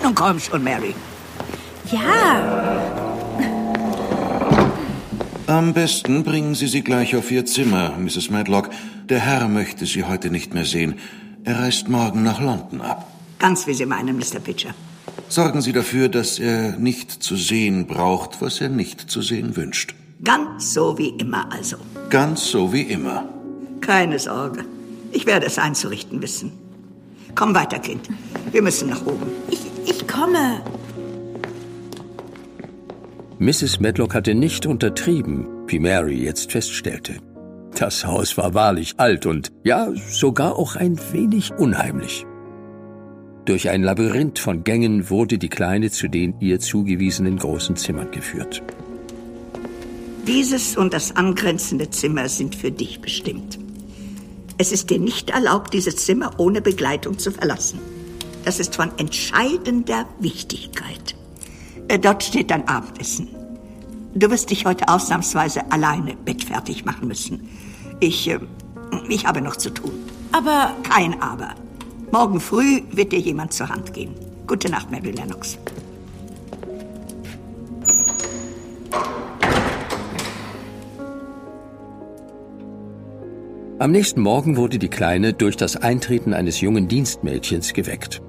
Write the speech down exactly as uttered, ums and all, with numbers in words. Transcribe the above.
Nun komm schon, Mary. Ja. Am besten bringen Sie sie gleich auf Ihr Zimmer, Misses Medlock. Der Herr möchte Sie heute nicht mehr sehen. Er reist morgen nach London ab. Ganz wie Sie meinen, Mister Pitcher. Sorgen Sie dafür, dass er nicht zu sehen braucht, was er nicht zu sehen wünscht. Ganz so wie immer also. Ganz so wie immer. Keine Sorge. Ich werde es einzurichten wissen. Komm weiter, Kind. Wir müssen nach oben. Ich, ich komme. Misses Medlock hatte nicht untertrieben, wie Mary jetzt feststellte. Das Haus war wahrlich alt und, ja, sogar auch ein wenig unheimlich. Durch ein Labyrinth von Gängen wurde die Kleine zu den ihr zugewiesenen großen Zimmern geführt. Dieses und das angrenzende Zimmer sind für dich bestimmt. Es ist dir nicht erlaubt, dieses Zimmer ohne Begleitung zu verlassen. Das ist von entscheidender Wichtigkeit. Äh, dort steht dein Abendessen. Du wirst dich heute ausnahmsweise alleine bettfertig machen müssen. Ich, äh, ich habe noch zu tun. Aber... Kein Aber. Morgen früh wird dir jemand zur Hand gehen. Gute Nacht, Mary Lennox. Am nächsten Morgen wurde die Kleine durch das Eintreten eines jungen Dienstmädchens geweckt.